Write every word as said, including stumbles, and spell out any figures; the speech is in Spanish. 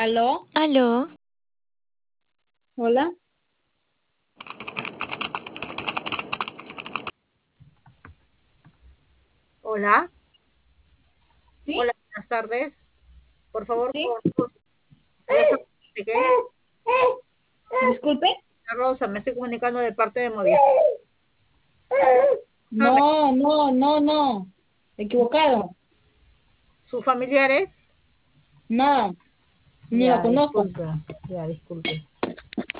¿Aló? Aló, ¿Hola? Hola, ¿Sí? hola, buenas tardes. Por favor, ¿Sí? con Rosa, ¿qué? Disculpe. Rosa, me estoy comunicando de parte de Movistar. No, no, no, no. Equivocado. ¿Sus familiares? No, ni lo Ya, conozco. disculpe, ya, disculpe.